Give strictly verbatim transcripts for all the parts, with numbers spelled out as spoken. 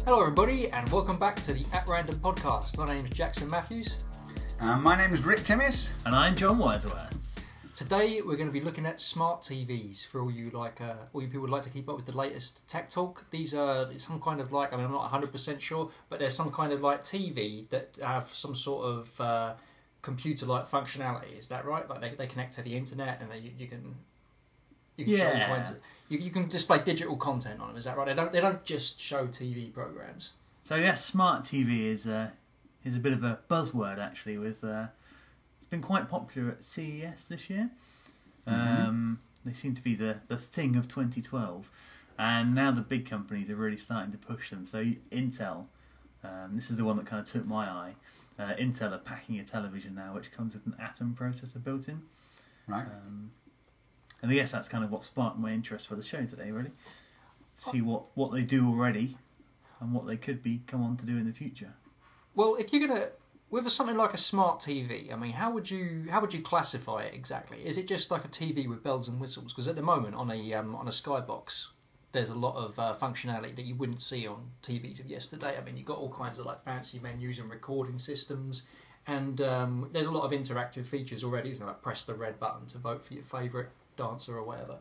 Hello everybody and welcome back to the At Random podcast. My name is Jackson Matthews. Uh, my name is Rick Timmis. And I'm John Wordsworth. Today we're going to be looking at smart T Vs for all you like, uh, all you people who like to keep up with the latest tech talk. These are some kind of like, I mean I'm not one hundred percent sure, but there's some kind of like T V that have some sort of uh, computer-like functionality. Is that right? Like they, they connect to the internet and they, you, you can you can Yeah. show all kinds of, you, you can display digital content on them. Is that right? They don't they don't just show T V programs. So yes, smart T V is uh, is a bit of a buzzword actually. With uh, it's been quite popular at C E S this year. Mm-hmm. Um, they seem to be the, the thing of twenty twelve, and now the big companies are really starting to push them. So Intel, um, this is the one that kind of took my eye. Uh, Intel are packing a television now, which comes with an Atom processor built in. Right. Um, and I guess that's kind of what sparked my interest for the show today, really. See what, what they do already and what they could be come on to do in the future. Well, if you're gonna with something like a smart T V, I mean, how would you how would you classify it exactly? Is it just like a T V with bells and whistles? Because at the moment on a um, on a Skybox, there's a lot of uh, functionality that you wouldn't see on T Vs of yesterday. I mean, you've got all kinds of like fancy menus and recording systems, and um, there's a lot of interactive features already. Isn't there? Like press the red button to vote for your favourite dancer or whatever,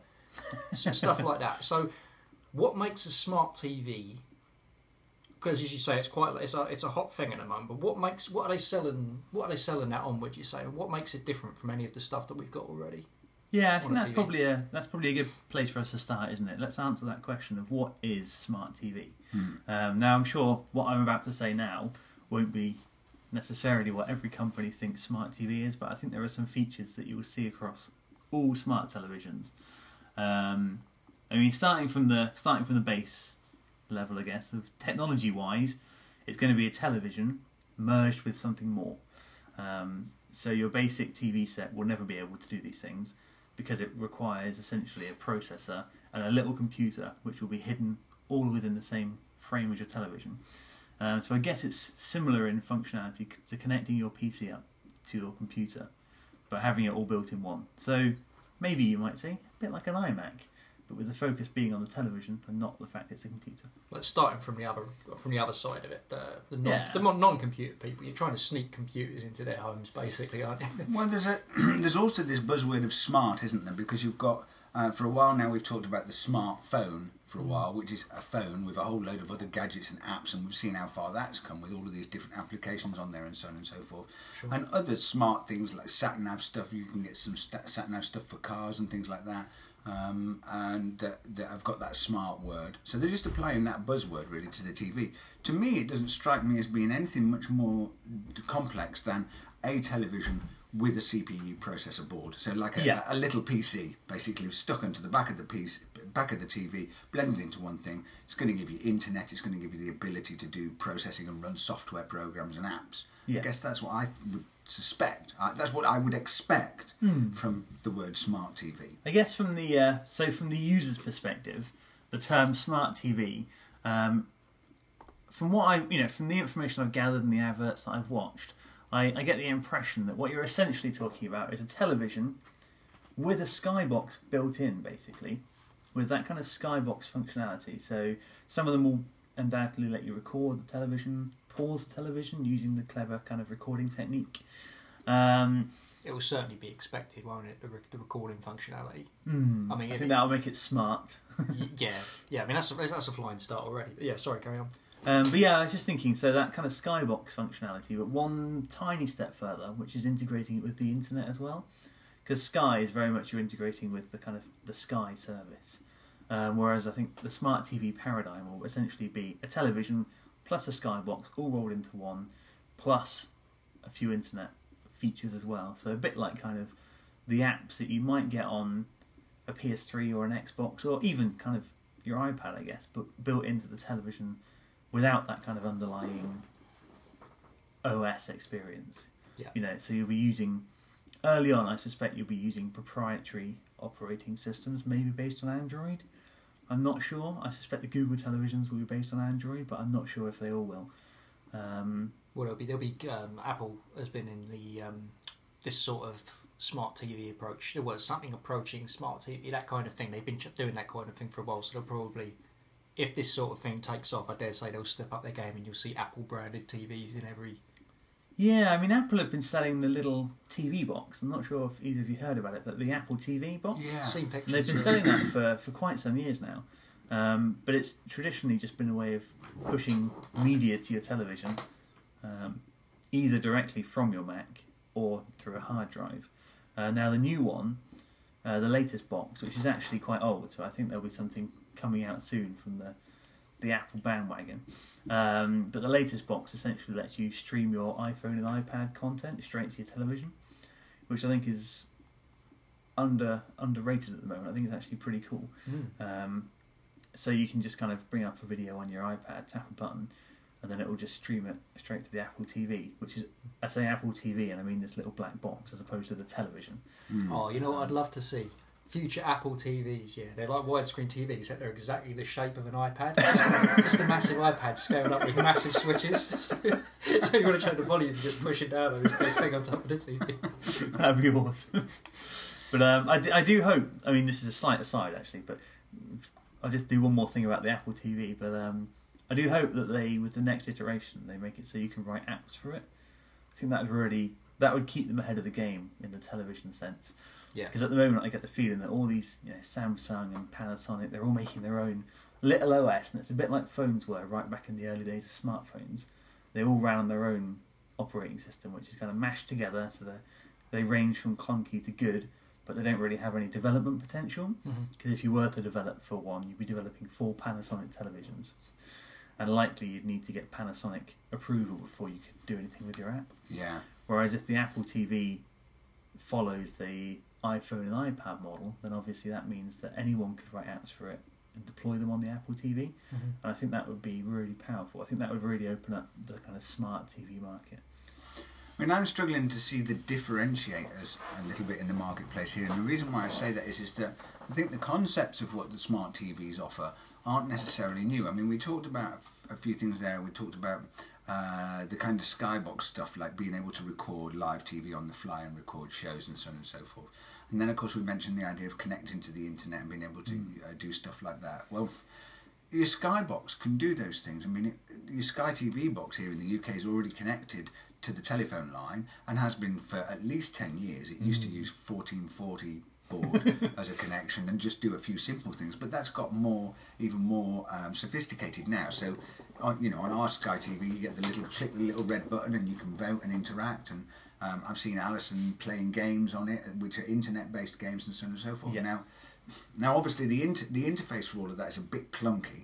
stuff like that. So, what makes a smart T V? Because as you say, it's quite it's a it's a hot thing at the moment. But what makes what are they selling? What are they selling that on? Would you say? And what makes it different from any of the stuff that we've got already? Yeah, I on think a that's T V? probably a that's probably a good place for us to start, isn't it? Let's answer that question of what is smart T V. Hmm. Um, now, I'm sure what I'm about to say now won't be necessarily what every company thinks smart T V is, but I think there are some features that you will see across all smart televisions. Um, I mean, starting from the starting from the base level, I guess, of technology-wise, it's going to be a television merged with something more. Um, so your basic T V set will never be able to do these things because it requires essentially a processor and a little computer which will be hidden all within the same frame as your television. Um, so I guess it's similar in functionality to connecting your P C up to your computer, but having it all built in one. So maybe you might say a bit like an iMac, but with the focus being on the television and not the fact it's a computer. Let's starting from the other from the other side of it, the the, non, Yeah. the non- non-computer people. You're trying to sneak computers into their homes, basically, aren't you? Well, there's a there's also this buzzword of smart, isn't there? Because you've got uh, for a while now we've talked about the smartphone for a while, which is a phone with a whole load of other gadgets and apps, and we've seen how far that's come with all of these different applications on there and so on and so forth. Sure. And other smart things like sat nav stuff. You can get some sta- sat nav stuff for cars and things like that. Um, and uh, that I've got that smart word. So they're just applying that buzzword really to the T V. To me, it doesn't strike me as being anything much more complex than a television with a C P U processor board. So like a, Yeah. a, a little P C, basically stuck onto the back of the piece, back of the T V, blended into one thing. It's going to give you internet. It's going to give you the ability to do processing and run software programs and apps. Yeah. I guess that's what I th- would suspect. Uh, that's what I would expect Hmm. from the word smart T V. I guess from the uh, so from the user's perspective, the term smart T V, um, from what I you know from the information I've gathered and the adverts that I've watched, I, I get the impression that what you're essentially talking about is a television with a skybox built in, basically, with that kind of skybox functionality. So some of them will undoubtedly let you record the television, pause the television using the clever kind of recording technique. Um, It will certainly be expected, won't it? The, re- the recording functionality. hmm, I mean, I if think it- that'll make it smart. Y- yeah, yeah. I mean, that's a, that's a flying start already. But yeah, sorry, carry on. Um, but yeah, I was just thinking, so that kind of skybox functionality, but one tiny step further, which is integrating it with the internet as well. Because Sky is very much you're integrating with the kind of the Sky service. Um, whereas I think the smart T V paradigm will essentially be a television plus a skybox all rolled into one, plus a few internet features as well. So a bit like kind of the apps that you might get on a P S three or an Xbox, or even kind of your iPad, I guess, but built into the television without that kind of underlying O S experience. Yeah. You know, so you'll be using, early on I suspect you'll be using proprietary operating systems, maybe based on Android. I'm not sure. I suspect the Google televisions will be based on Android, but I'm not sure if they all will. Um, Well, there'll be there'll be um, Apple has been in the um, this sort of smart T V approach. There was something approaching smart T V, that kind of thing. They've been ch- doing that kind of thing for a while, so they'll probably if this sort of thing takes off, I dare say they'll step up their game and you'll see Apple branded T Vs in every. Yeah, I mean, Apple have been selling the little T V box. I'm not sure if either of you heard about it, but the Apple T V box. Yeah. Seen And pictures. they've been selling that for, for quite some years now. Um, but it's traditionally just been a way of pushing media to your television, um, either directly from your Mac or through a hard drive. Uh, now the new one, uh, the latest box, which is actually quite old, so I think there'll be something coming out soon from the the Apple bandwagon. Um, but the latest box essentially lets you stream your iPhone and iPad content straight to your television, which I think is under underrated at the moment. I think it's actually pretty cool. Mm. Um, so you can just kind of bring up a video on your iPad, tap a button, and then it will just stream it straight to the Apple T V, which is, I say Apple T V, and I mean this little black box as opposed to the television. Mm. Oh, you know what I'd love to see? Future Apple T Vs, yeah. They're like widescreen T Vs, except they're exactly the shape of an iPad. Just a massive iPad scaled up with massive switches. So you want to change the volume, you just push it down on this big thing on top of the T V. That'd be awesome. But um, I, d- I do hope, I mean this is a slight aside actually, but I'll just do one more thing about the Apple T V, but um, I do hope that they, with the next iteration, they make it so you can write apps for it. I think that would really, that would keep them ahead of the game in the television sense. Yeah. Because at the moment I get the feeling that all these, you know, Samsung and Panasonic, they're all making their own little O S, and it's a bit like phones were right back in the early days of smartphones. They all ran on their own operating system, which is kind of mashed together, so they they range from clunky to good, but they don't really have any development potential. Because Mm-hmm. if you were to develop for one, you'd be developing four Panasonic televisions, and likely you'd need to get Panasonic approval before you could do anything with your app. Yeah. Whereas if the Apple T V follows the iPhone and iPad model, then obviously that means that anyone could write apps for it and deploy them on the Apple T V. Mm-hmm. And I think that would be really powerful. I think that would really open up the kind of smart T V market. I mean, I'm struggling to see the differentiators a little bit in the marketplace here, and the reason why I say that is, is that I think the concepts of what the smart T Vs offer aren't necessarily new. I mean, we talked about a few things there. We talked about uh, the kind of skybox stuff, like being able to record live T V on the fly and record shows and so on and so forth. And then, of course, we mentioned the idea of connecting to the internet and being able to uh, do stuff like that. Well, your Skybox can do those things. I mean, it, your Sky T V box here in the U K is already connected to the telephone line and has been for at least ten years. It used to use fourteen forty board as a connection and just do a few simple things, but that's got more, even more um, sophisticated now. So, on, you know, on our Sky T V, you get the little click the little red button and you can vote and interact. And um, I've seen Alison playing games on it, which are internet-based games and so on and so forth. Yeah. Now, now obviously the inter- the interface for all of that is a bit clunky.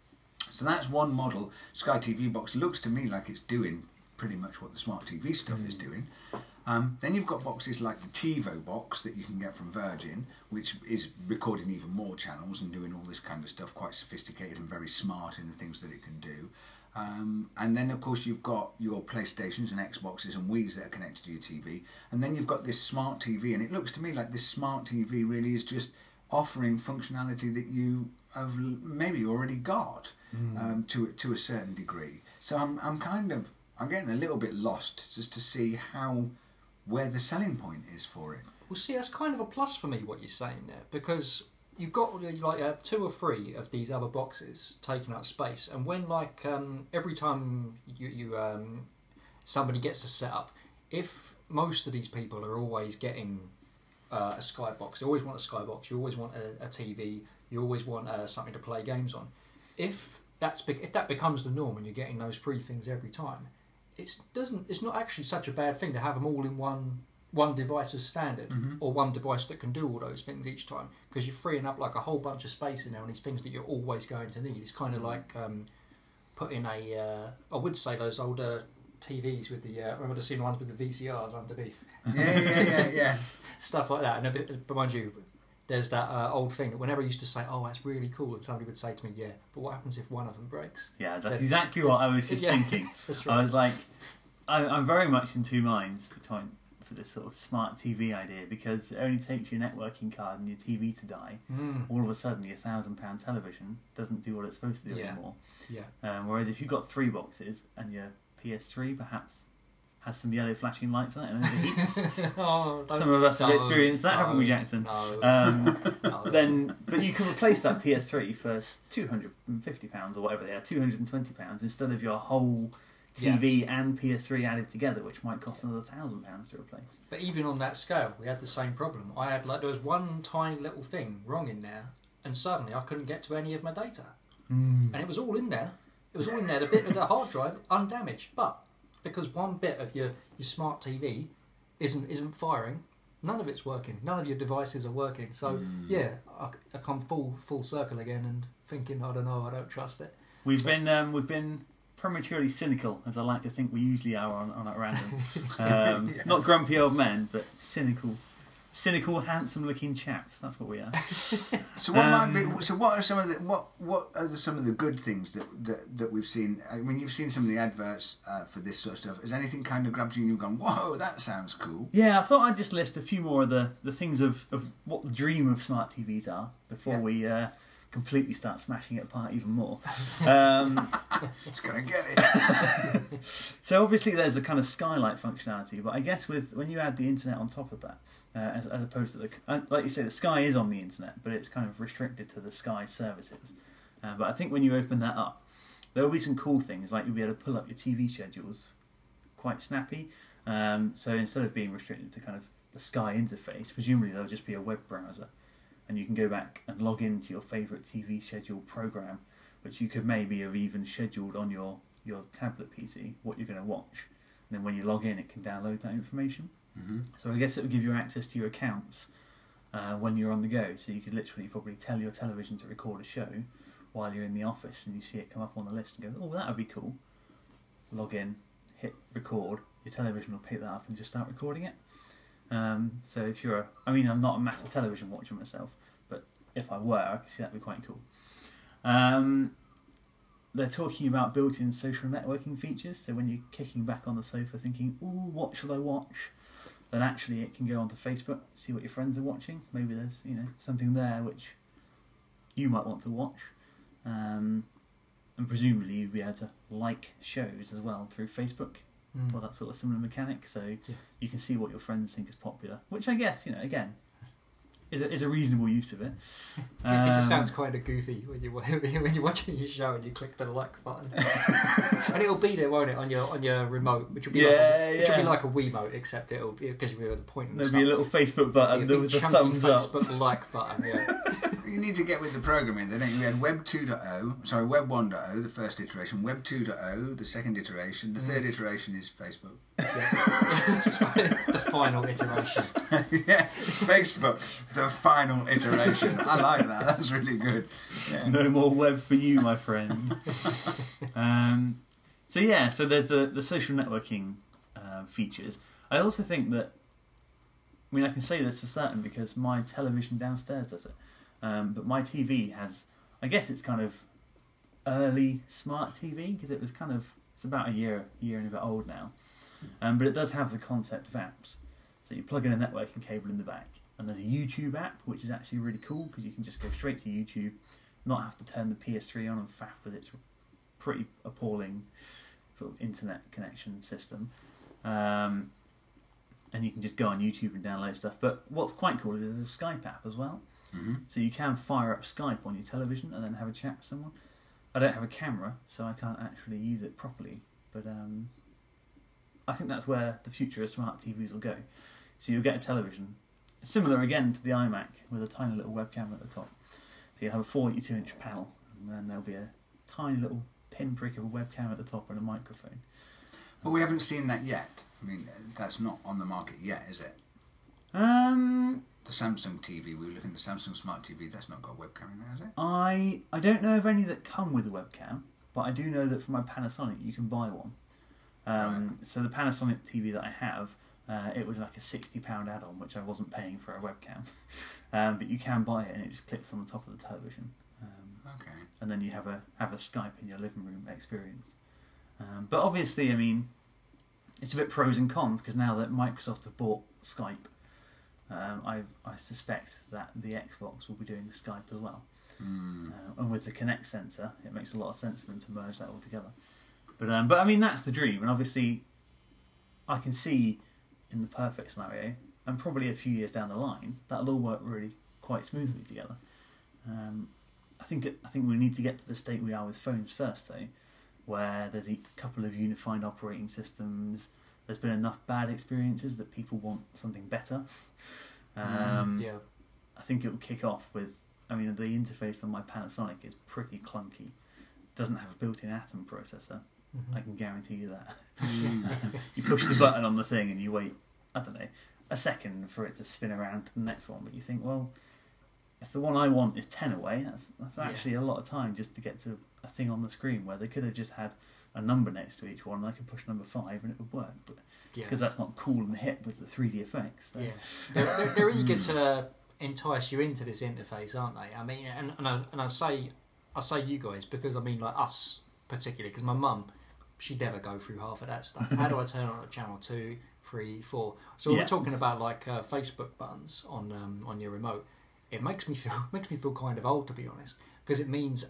So that's one model. Sky T V box looks to me like it's doing pretty much what the smart T V stuff mm. is doing. Um, then you've got boxes like the TiVo box that you can get from Virgin, which is recording even more channels and doing all this kind of stuff, quite sophisticated and very smart in the things that it can do. Um, and then, of course, you've got your PlayStations and Xboxes and Wiis that are connected to your T V. And then you've got this smart T V, and it looks to me like this smart T V really is just offering functionality that you have maybe already got mm. um, to to a certain degree. So I'm I'm kind of I'm getting a little bit lost just to see how where the selling point is for it. Well, see, that's kind of a plus for me what you're saying there, because you've got like uh, two or three of these other boxes taking up space, and when like um, every time you you um, somebody gets a setup, if most of these people are always getting uh, a Skybox, they always want a Skybox, you always want a, a T V, you always want uh, something to play games on. If that's be- if that becomes the norm and you're getting those three things every time, it's doesn't it's not actually such a bad thing to have them all in one one device as standard, mm-hmm. or one device that can do all those things each time, because you're freeing up like a whole bunch of space in there on these things that you're always going to need. It's kind of like um, putting a uh, I would say those older T Vs with the uh, remember the seen ones with the V C Rs underneath. Yeah, yeah, yeah, yeah. Stuff like that. And a bit, but mind you, there's that uh, old thing that whenever I used to say, "Oh, that's really cool," and somebody would say to me, "Yeah, but what happens if one of them breaks?" Yeah, that's exactly what I was just yeah, thinking. That's right. I was like, I, I'm very much in two minds between for this sort of smart T V idea, because it only takes your networking card and your T V to die. Mm. All of a sudden, your thousand pound television doesn't do what it's supposed to do yeah. anymore. Yeah. Um, whereas if you've got three boxes and your P S three perhaps has some yellow flashing lights on it and overheats. oh, don't- Some of us have no, experienced that, no, haven't we, Jackson? No. Um, no. then, but you can replace that P S three for two hundred and fifty pounds or whatever they are, two hundred and twenty pounds instead of your whole T V yeah. and P S three added together, which might cost another thousand pounds to replace. But even on that scale, we had the same problem. I had like there was one tiny little thing wrong in there, and suddenly I couldn't get to any of my data, mm. and it was all in there. It was all in there. The bit of the hard drive undamaged, but because one bit of your, your smart T V isn't isn't firing, none of it's working. None of your devices are working. So mm. yeah, I, I come full full circle again and thinking, I don't know, I don't trust it. We've been um, we've been prematurely cynical, as I like to think we usually are on, on at random. Um, yeah. Not grumpy old men, but cynical, cynical, handsome-looking chaps. That's what we are. So what um, might be? So what are some of the what what are the, some of the good things that, that that we've seen? I mean, you've seen some of the adverts uh, for this sort of stuff. Has anything kind of grabbed you and you've gone, "Whoa, that sounds cool"? Yeah, I thought I'd just list a few more of the, the things of, of what the dream of smart T Vs are before yeah. we. Uh, completely start smashing it apart even more. Um, it's gonna get it. So obviously there's the kind of skylight functionality, but I guess with when you add the internet on top of that, uh, as, as opposed to the uh, like you say, the Sky is on the internet, but it's kind of restricted to the Sky services. Uh, but I think when you open that up, there will be some cool things, like you'll be able to pull up your T V schedules quite snappy. Um, so instead of being restricted to kind of the Sky interface, presumably there'll just be a web browser. And you can go back and log into your favourite T V schedule program, which you could maybe have even scheduled on your, your tablet P C, what you're going to watch. And then when you log in, it can download that information. Mm-hmm. So I guess it will give you access to your accounts uh, when you're on the go. So you could literally probably tell your television to record a show while you're in the office, and you see it come up on the list and go, oh, that would be cool. Log in, hit record, your television will pick that up and just start recording it. Um, so if you're, a, I mean, I'm not a massive television watcher myself, but if I were, I could see that would be quite cool. Um, they're talking about built-in social networking features, so when you're kicking back on the sofa thinking, ooh, what should I watch? Then actually it can go onto Facebook, see what your friends are watching. Maybe there's, you know, something there which you might want to watch. Um, and presumably you'd be able to like shows as well through Facebook. Mm. Well, that sort of similar mechanic, so yeah. you can see what your friends think is popular, which I guess, you know, again, is a, is a reasonable use of it. Um, it just sounds kind of goofy when you when you're watching your show and you click the like button, and it'll be there, won't it, on your on your remote, which will be yeah, like a, which yeah. will be like a Wiimote, except it'll be because you'll be able to point. And There'll stuff. be a little Facebook button with the thumbs Facebook up. like button. Yeah. You need to get with the programming, then. We had Web two point oh, sorry, Web one point oh, the first iteration, Web two point oh, the second iteration, the third mm. iteration is Facebook. Yeah. The final iteration. Yeah, Facebook, the final iteration. I like that, that's really good. Yeah. No more web for you, my friend. um, so yeah, so there's the, the social networking uh, features. I also think that, I mean, I can say this for certain because my television downstairs does it. Um, but my T V has, I guess it's kind of early smart T V because it was kind of, it's about a year, year and a bit old now. Um, but it does have the concept of apps. So you plug in a networking cable in the back, and there's a YouTube app, which is actually really cool because you can just go straight to YouTube, not have to turn the P S three on and faff with its pretty appalling sort of internet connection system. Um, and you can just go on YouTube and download stuff. But what's quite cool is there's a Skype app as well. Mm-hmm. So you can fire up Skype on your television and then have a chat with someone. I don't have a camera, so I can't actually use it properly. But um, I think that's where the future of smart T Vs will go. So you'll get a television, similar again to the iMac, with a tiny little webcam at the top. So you'll have a forty-two inch panel, and then there'll be a tiny little pinprick of a webcam at the top and a microphone. But we haven't seen that yet. I mean, that's not on the market yet, is it? Um... The Samsung T V, we were looking at the Samsung Smart T V, that's not got a webcam in there, has it? I I don't know of any that come with a webcam, but I do know that for my Panasonic you can buy one. Um, right. So the Panasonic T V that I have, uh, it was like a sixty pound add-on, which I wasn't paying for a webcam. um, but you can buy it and it just clips on the top of the television. Um, okay. And then you have a have a Skype in your living room experience. Um, but obviously, I mean, it's a bit pros and cons, because now that Microsoft have bought Skype, Um, I I suspect that the Xbox will be doing Skype as well. Mm. Uh, and with the Kinect sensor, it makes a lot of sense for them to merge that all together. But um, but I mean, that's the dream. And obviously, I can see in the perfect scenario, and probably a few years down the line, that'll all work really quite smoothly together. Um, I think it, I think we need to get to the state we are with phones first, though, where there's a couple of unified operating systems. There's been enough bad experiences that people want something better. Um, yeah. I think it will kick off with. I mean, the interface on my Panasonic is pretty clunky. Doesn't have a built-in Atom processor. Mm-hmm. I can guarantee you that. You push the button on the thing and you wait, I don't know, a second for it to spin around to the next one. But you think, well, if the one I want is ten away, that's that's actually yeah. a lot of time just to get to a thing on the screen where they could have just had a number next to each one and I could push number five and it would work. But because yeah. that's not cool and hip with the three D effects. So. Yeah, they're, they're, they're eager to entice you into this interface, aren't they? I mean, and and I, and I say I say you guys because I mean like us particularly because my mum, she'd never go through half of that stuff. How do I turn on a channel two, three, four? So when yeah. we're talking about like uh, Facebook buttons on um, on your remote, it makes me feel makes me feel kind of old, to be honest, because it means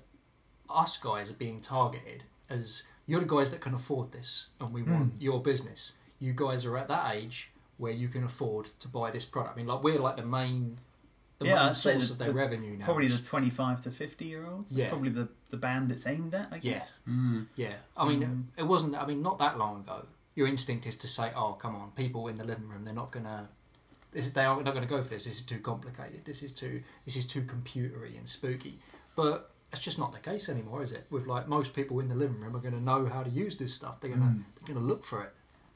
us guys are being targeted as you're the guys that can afford this, and we want mm. your business. You guys are at that age where you can afford to buy this product. I mean, like we're like the main, the yeah, main source the, of their the, revenue now. Probably the twenty-five to fifty year olds. Yeah, probably the, the band it's aimed at. I guess. Yeah, mm. yeah. I mean, mm. it wasn't. I mean, not that long ago. Your instinct is to say, "Oh, come on, people in the living room, they're not gonna." This, they are not going to go for this. This is too complicated. This is too. This is too computery and spooky. But it's just not the case anymore, is it? With like most people in the living room are going to know how to use this stuff. They're going to. Mm. They're going to look for it.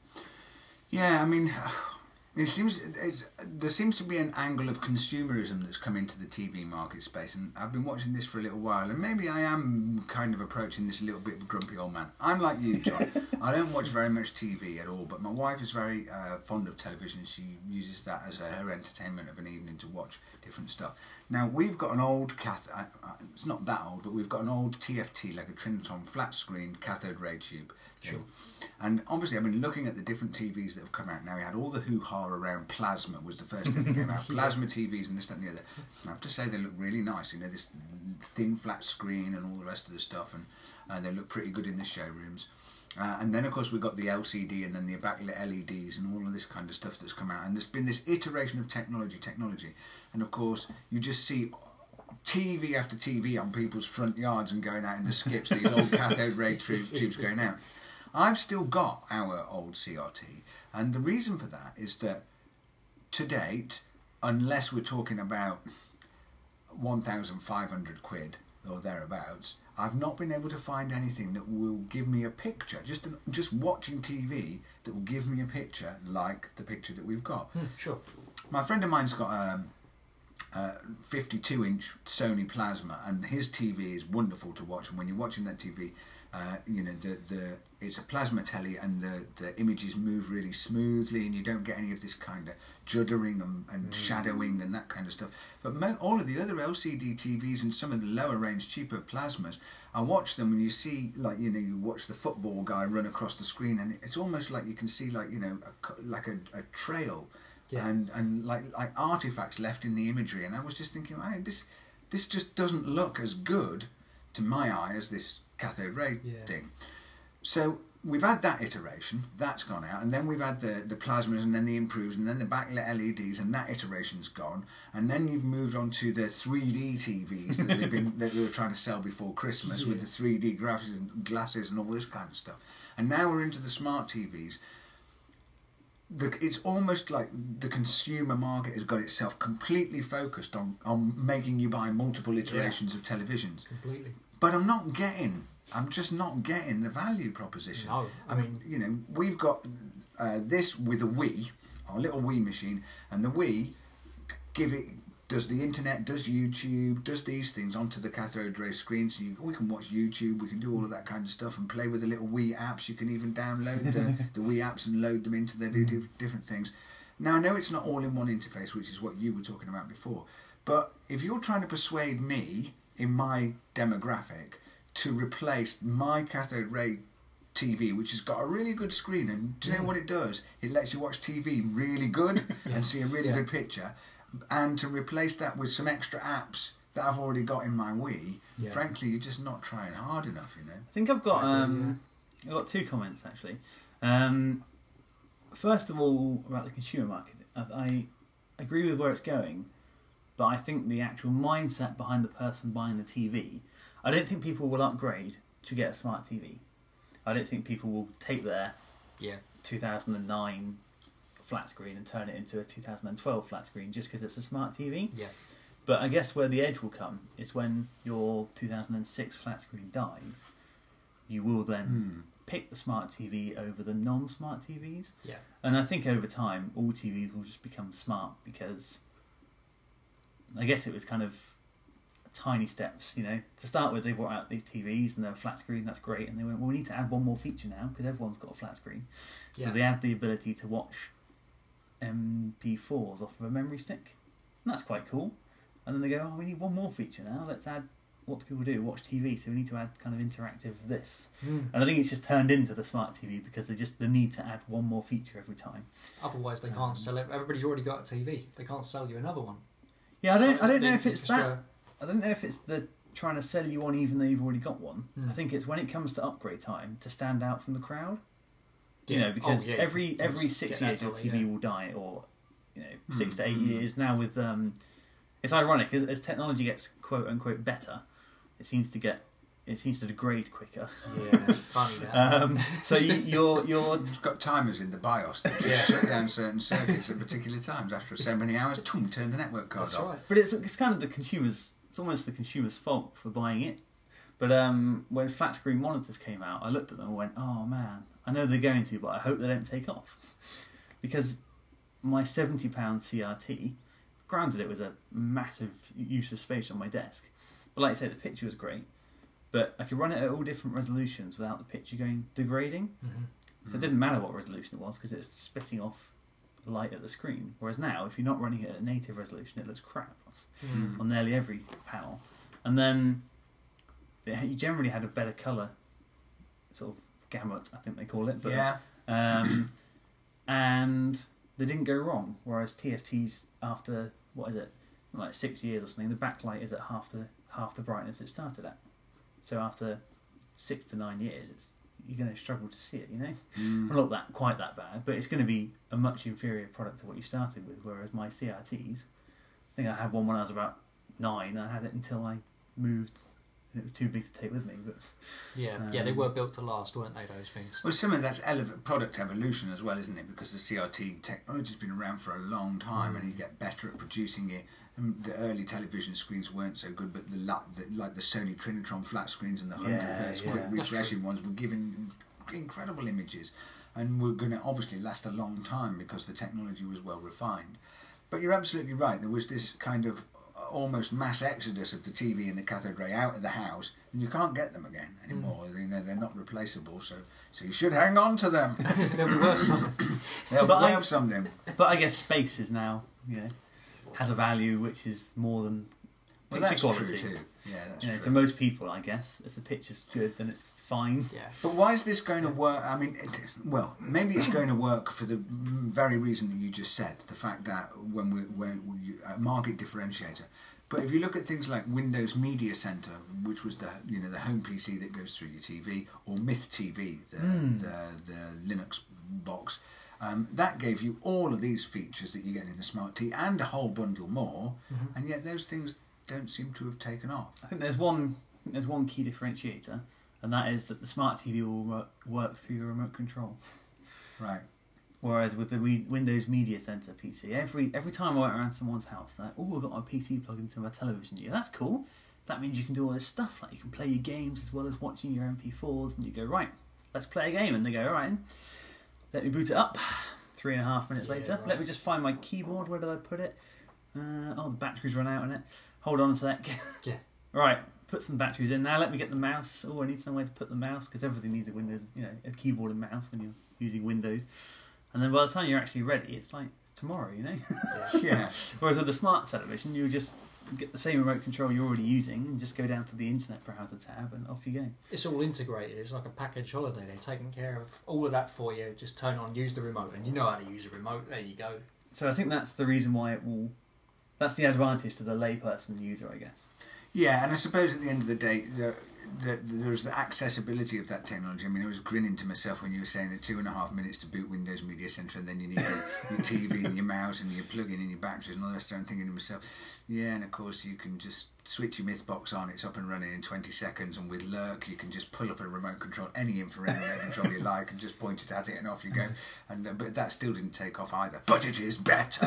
Yeah, I mean, it seems it's, there seems to be an angle of consumerism that's come into the T V market space, and I've been watching this for a little while, and maybe I am kind of approaching this a little bit of a grumpy old man. I'm like you, John. I don't watch very much T V at all, but my wife is very uh, fond of television. She uses that as a, her entertainment of an evening to watch different stuff. Now, we've got an old cat. Uh, uh, it's not that old, but we've got an old T F T, like a Triniton flat screen cathode ray tube thing. Sure. And obviously, I've been looking at the different T Vs that have come out. Now, we had all the hoo-ha around plasma was the first thing that came out. Plasma T Vs and this, that and the other. And I have to say they look really nice. You know, this thin flat screen and all the rest of the stuff. And uh, they look pretty good in the showrooms. Uh, and then, of course, we've got the L C D and then the backlit L E Ds and all of this kind of stuff that's come out. And there's been this iteration of technology, technology. And, of course, you just see T V after T V on people's front yards and going out in the skips, these old cathode ray tubes going out. I've still got our old C R T. And the reason for that is that, to date, unless we're talking about one thousand five hundred quid or thereabouts, I've not been able to find anything that will give me a picture, just just watching T V, that will give me a picture like the picture that we've got. Hmm, sure. My friend of mine's got a, a fifty-two inch Sony Plasma, and his T V is wonderful to watch. And when you're watching that T V, uh, you know the the it's a plasma telly, and the, the images move really smoothly, and you don't get any of this kind of juddering and, and mm. shadowing and that kind of stuff. But mo- all of the other L C D T Vs and some of the lower range, cheaper plasmas, I watch them and you see, like, you know, you watch the football guy run across the screen, and it's almost like you can see, like, you know, a, like a, a trail, yeah. and and like like artifacts left in the imagery. And I was just thinking, hey, this this just doesn't look as good to my eye as this cathode ray yeah. thing. So we've had that iteration, that's gone out, and then we've had the, the plasmas, and then the improves, and then the backlit L E Ds, and that iteration's gone, and then you've moved on to the three D T Vs that they've been that they were trying to sell before Christmas, yeah. with the three D graphics and glasses and all this kind of stuff, and now we're into the smart T Vs. The, it's almost like the consumer market has got itself completely focused on, on making you buy multiple iterations yeah. of televisions. Completely. But I'm not getting... I'm just not getting the value proposition. No, I mean, you know, we've got uh, this with a Wii, our little Wii machine, and the Wii give it does the internet, does YouTube, does these things onto the cathode ray screen, so you, we can watch YouTube, we can do all of that kind of stuff, and play with the little Wii apps. You can even download the, the Wii apps and load them into their do different things. Now, I know it's not all in one interface, which is what you were talking about before, but if you're trying to persuade me in my demographic to replace my cathode ray T V, which has got a really good screen, and do you know what it does? It lets you watch T V really good yeah. and see a really yeah. good picture, and to replace that with some extra apps that I've already got in my Wii, yeah. frankly, you're just not trying hard enough, you know. I think I've got um, I've got two comments actually. Um, first of all, about the consumer market, I, I agree with where it's going, but I think the actual mindset behind the person buying the T V, I don't think people will upgrade to get a smart T V. I don't think people will take their yeah. two thousand nine flat screen and turn it into a two thousand twelve flat screen just because it's a smart T V. Yeah. But I guess where the edge will come is when your two thousand six flat screen dies, you will then Hmm. pick the smart T V over the non-smart T Vs. Yeah. And I think over time, all T Vs will just become smart because I guess it was kind of tiny steps, you know. To start with, they brought out these T Vs and they're flat screen, that's great. And they went, well, we need to add one more feature now because everyone's got a flat screen. So Yeah. they add the ability to watch M P fours off of a memory stick. And that's quite cool. And then they go, oh, we need one more feature now. Let's add, what do people do? Watch T V. So we need to add kind of interactive this. Mm. And I think it's just turned into the smart T V because they just the need to add one more feature every time. Otherwise, they can't Um, sell it. Everybody's already got a T V. They can't sell you another one. Yeah, I don't. So I don't know they if it's just that. go- I don't know if it's the trying to sell you on even though you've already got one. Mm. I think it's when it comes to upgrade time to stand out from the crowd. Yeah. You know, because Oh, yeah. every every Just six get years that your dollar, T V yeah. will die, or you know, six Mm, to eight mm. years. Now with um, it's ironic as, as technology gets quote unquote better, it seems to get it seems to degrade quicker. Yeah, it's funny that. Um, so you, you're you're It's got timers in the BIOS that just Yeah. shut down certain circuits at particular times. After so many hours, boom, turn the network card That's off. right. But it's it's kind of the consumer's. It's almost the consumer's fault for buying it. But um, when flat screen monitors came out, I looked at them and went, "Oh man, I know they're going to, but I hope they don't take off." Because my seventy pound C R T, granted it was a massive use of space on my desk, but like I said, the picture was great. But I could run it at all different resolutions without the picture going degrading. Mm-hmm. So it didn't matter what resolution it was because it's spitting off light at the screen. Whereas now, if you're not running it at native resolution, it looks crap Mm. on nearly every panel. And then it- you generally had a better colour, sort of gamut, I think they call it. But, Yeah. Um, and they didn't go wrong. Whereas T F Ts, after, what is it, like six years or something, the backlight is at half the half the brightness it started at. So after six to nine years, it's you're going to struggle to see it, you know? Mm. Well, not that quite that bad, but it's going to be a much inferior product to what you started with. Whereas my C R Ts, I think I had one when I was about nine. I had it until I moved, and it was too big to take with me. But Yeah, yeah, they Um, were built to last, weren't they? Those things. Well, some of that's ele- product evolution as well, isn't it? Because the C R T technology's been around for a long time, and you get better at producing it. And the early television screens weren't so good, but the, la- the like the Sony Trinitron flat screens and the one hundred Yeah, hertz yeah. quick That's refreshing ones were giving incredible images, and were going to obviously last a long time because the technology was well refined. But you're absolutely right. There was this kind of almost mass exodus of the T V and the cathode ray out of the house, and you can't get them again anymore. You know, they're not replaceable, so so you should hang on to them. There were some. They'll But I- have something. but I guess space is now, you know, has a value which is more than Well, picture that's quality. true too. Yeah, that's You know, true. to most people, I guess, if the picture's good, then it's fine. Yeah. But why is this going to work? I mean, it, well, maybe it's going to work for the very reason that you just said, the fact that when we when we, a market differentiator. But if you look at things like Windows Media Center, which was the you know the home P C that goes through your T V, or Myth T V, the Mm. the, the Linux box, um, that gave you all of these features that you get in the Smart T and a whole bundle more, Mhm. and yet those things don't seem to have taken off. I think there's one I think there's one key differentiator, and that is that the smart T V will work, work through your remote control. Right. Whereas with the Wi- Windows Media Center P C, every every time I went around someone's house, they're like, oh, I've got my P C plugged into my television. Yeah, that's cool. That means you can do all this stuff, like you can play your games as well as watching your M P fours, and you go, right, let's play a game. And they go, all right, let me boot it up. Three and a half minutes Yeah, later, right. let me just find my keyboard. Where did I put it? Uh, oh, the battery's run out on it. Hold on a sec. Yeah. Right, put some batteries in now. Let me get the mouse. Oh, I need somewhere to put the mouse because everything needs a Windows, you know, a keyboard and mouse when you're using Windows. And then by the time you're actually ready, it's like it's tomorrow, you know. Yeah. Whereas with the smart television, you just get the same remote control you're already using and just go down to the internet for how to tab, and off you go. It's all integrated. It's like a package holiday. They're taking care of all of that for you. Just turn on, use the remote, and you know how to use a remote. There you go. So I think that's the reason why it will. That's the advantage to the layperson user, I guess. Yeah, and I suppose at the end of the day, the, the, the, there's the accessibility of that technology. I mean, I was grinning to myself when you were saying that two and a half minutes to boot Windows Media Center, and then you need your, your T V and your mouse and your plug-in and your batteries and all that stuff. I'm thinking to myself, yeah, and of course you can just switch your Mythbox on, it's up and running in twenty seconds, and with Lurk you can just pull up a remote control, any infrared remote control you like, and just point it at it and off you go. And uh, but that still didn't take off either. But it is better.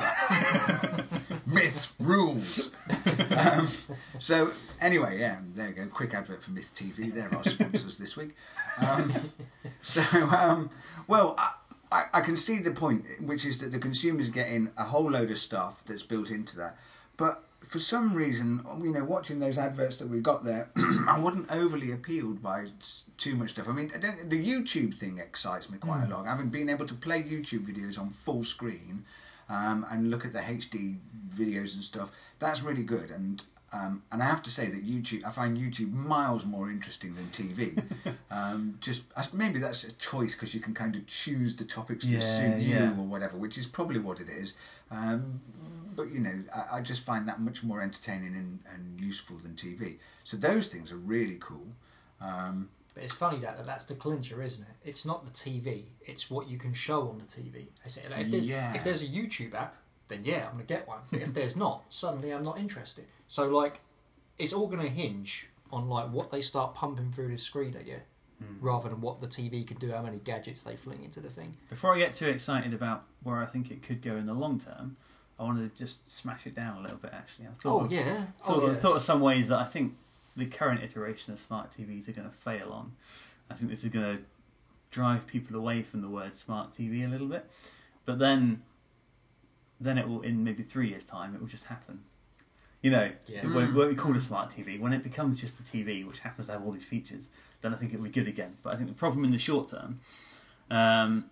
Myth rules. Um, so anyway, yeah, there you go. Quick advert for Myth T V. They're our sponsors this week. Um, so um, well. I, I, I can see the point, which is that the consumer's getting a whole load of stuff that's built into that. But for some reason, you know, watching those adverts that we got there, I wasn't overly appealed by too much stuff. I mean, I don't, the YouTube thing excites me quite mm. a lot. Having been able to play YouTube videos on full screen um, and look at the H D videos and stuff, that's really good. And Um, and I have to say that YouTube, I find YouTube miles more interesting than T V. um, just maybe that's a choice because you can kind of choose the topics that yeah, suit you yeah. or whatever, which is probably what it is. Um, but you know, I, I just find that much more entertaining and, and useful than T V. So those things are really cool. Um, But it's funny that that's the clincher, isn't it? It's not the T V; it's what you can show on the T V. I say, like, if, there's, yeah. if there's a YouTube app, then yeah, I'm going to get one. But if there's not, suddenly I'm not interested. So like, it's all going to hinge on like what they start pumping through the screen at you, mm. rather than what the T V can do, how many gadgets they fling into the thing. Before I get too excited about where I think it could go in the long term, I wanted to just smash it down a little bit. Actually, I thought oh of, yeah, thought, oh, yeah. I thought of some ways that I think the current iteration of smart T Vs are going to fail on. I think this is going to drive people away from the word smart T V a little bit, but then. Then it will, in maybe three years' time, it will just happen. You know, yeah. it won't, won't be called a smart T V. When it becomes just a T V, which happens to have all these features, then I think it'll be good again. But I think the problem in the short term, um,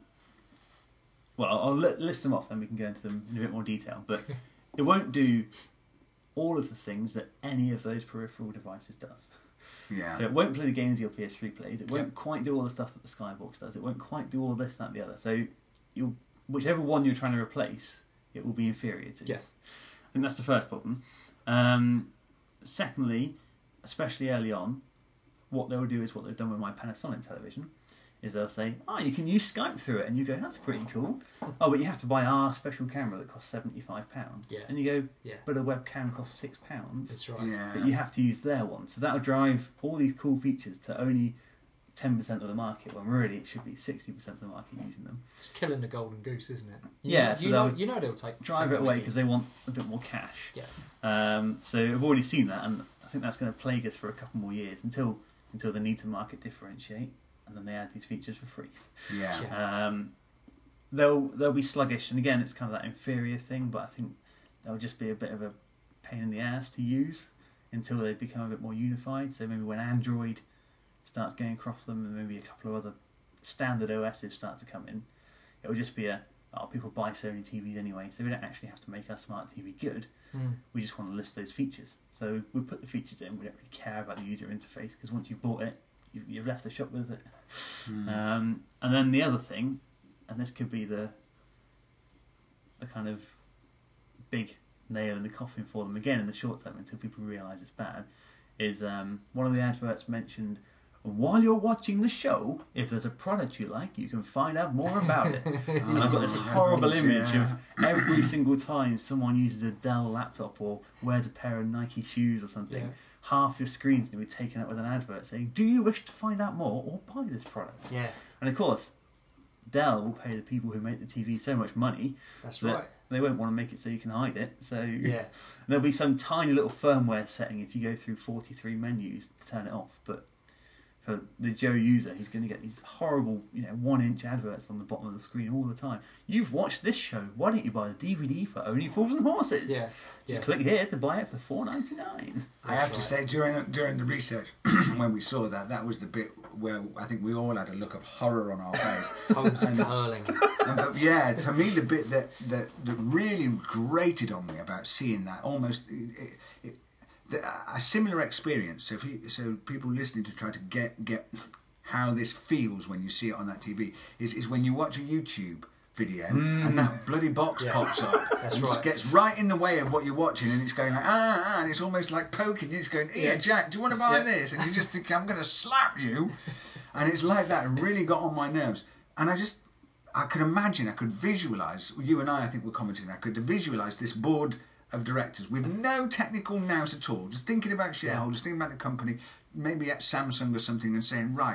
well, I'll li- list them off, then we can go into them in a bit more detail. But it won't do all of the things that any of those peripheral devices does. Yeah. So it won't play the games your P S three plays. It won't yep. quite do all the stuff that the Skybox does. It won't quite do all this, that, and the other. So you'll, whichever one you're trying to replace, it will be inferior to. Yeah. I think that's the first problem. Um, secondly, especially early on, what they'll do is what they've done with my Panasonic television, is they'll say, oh, you can use Skype through it. And you go, that's pretty cool. Oh, but you have to buy our special camera that costs seventy-five pounds. Yeah. And you go, yeah. but a webcam costs six pounds. That's right. Yeah. But you have to use their one. So that'll drive all these cool features to only ten percent of the market, when really it should be sixty percent of the market using them. It's killing the golden goose, isn't it? You Yeah, know, so you know, they'll you know they'll take drive take it away the because they want a bit more cash. Yeah. Um, so I've already seen that, and I think that's going to plague us for a couple more years until until they need to market differentiate, and then they add these features for free. Yeah. Yeah. Um, they'll they'll be sluggish, and again, it's kind of that inferior thing, but I think they'll just be a bit of a pain in the ass to use until they become a bit more unified. So maybe when Android starts going across them, and maybe a couple of other standard O Ss start to come in, it'll just be a, oh, people buy Sony T Vs anyway, so we don't actually have to make our smart T V good. Mm. We just want to list those features. So we put the features in, we don't really care about the user interface, because once you've bought it, you've, you've left the shop with it. Mm. Um, and then the other thing, and this could be the the kind of big nail in the coffin for them, again in the short term until people realise it's bad, is um, one of the adverts mentioned, while you're watching the show, if there's a product you like, you can find out more about it. And I've got this horrible image of every single time someone uses a Dell laptop or wears a pair of Nike shoes or something, Yeah. half your screen's going to be taken up with an advert saying, do you wish to find out more or buy this product? Yeah. And of course, Dell will pay the people who make the T V so much money That's that right. they won't want to make it so you can hide it. So Yeah. there'll be some tiny little firmware setting if you go through forty-three menus to turn it off. But for the Joe user, he's going to get these horrible, you know, one-inch adverts on the bottom of the screen all the time. You've watched this show. Why don't you buy the D V D for only Fools and Horses? Yeah. Just yeah. click here to buy it for four ninety-nine. I have right. to say, during during the research, when we saw that, that was the bit where I think we all had a look of horror on our face. Toes curling. And but, yeah, for me, the bit that, that, that really grated on me about seeing that, almost it, it, the, a similar experience. So, if he, so people listening to try to get get how this feels when you see it on that T V is is when you watch a YouTube video, and that bloody box Yeah. pops up. That's and right. gets right in the way of what you're watching, and it's going like ah, ah and it's almost like poking you. It's going, here, Yeah. Jack, do you want to buy Yeah. this? And you just think I'm going to slap you, and it's like that. It really got on my nerves, and I just I could imagine, I could visualise. You and I, I think, were commenting. I could visualise this board of directors with no technical nous at all, just thinking about shareholders, thinking about the company, maybe at Samsung or something, and saying, right,